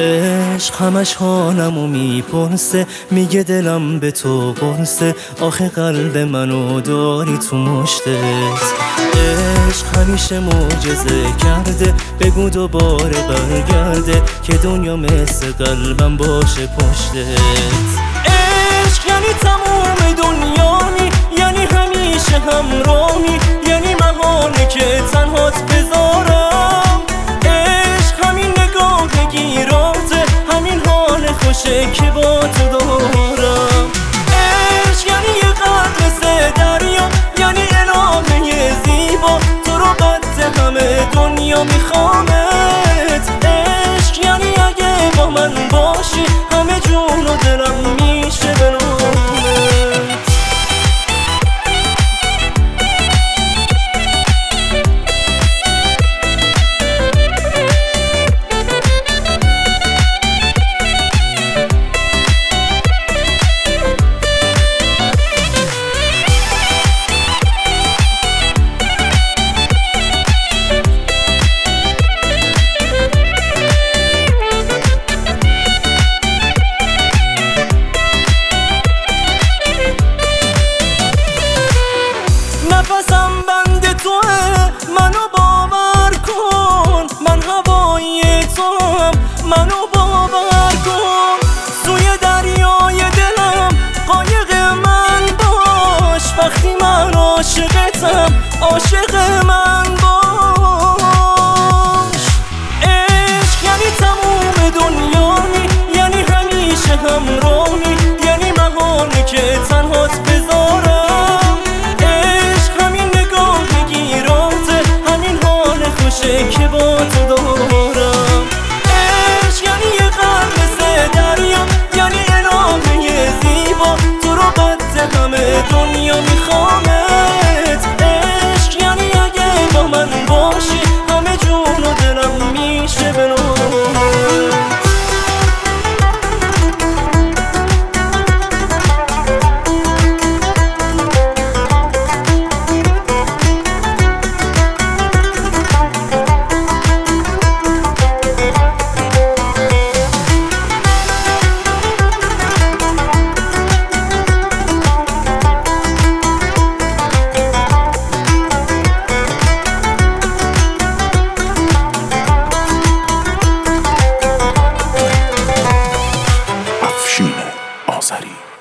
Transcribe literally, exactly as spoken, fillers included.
عشق همش حالمو میپرسه، میگه دلم به تو قرصه، آخه قلب منو داری تو مشتت. عشق همیشه معجزه کرده، بگو دوباره برگرده که دنیا مثل قلبم باشه پشتت. عشق یعنی تموم دنیایی، یعنی همیشه همراهی، یعنی محاله که تنهات بذارم. عشق همین نگاه گیراته، همین حال خوشه که با تو دارم. عشق یعنی یه قلب مثل دریا، یعنی الهه زیبا، تو رو قد همه دنیا میخوامت. عشق یعنی اگه با من باشی، همه جون و دلم میشه به نامت. نفسم بند توه، منو باور کن، من هوای توام، منو باور کن. سوی دریای دلم قایق من باش، وقتی من عاشقتم عاشق من باش. عشق یعنی تموم دنیایی، یعنی همیشه همراهی، یعنی محاله که تنهات بذارم. که با تو دارم. عشق یعنی یه قلب مثل دریا، یعنی الهه زیبا، تو رو قد همه دنیا میخوامت. عشق یعنی اگه با من باشی، همه جون و دلم میشه به نامت. آذری.